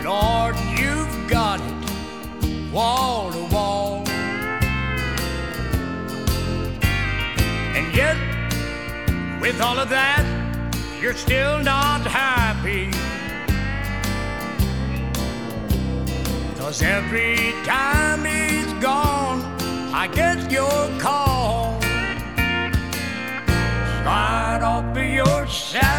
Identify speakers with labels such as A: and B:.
A: Lord, you've got it wall to wall. And yet, with all of that, you're still not happy. 'Cause every time he's gone, I get your call. Slide off of your side.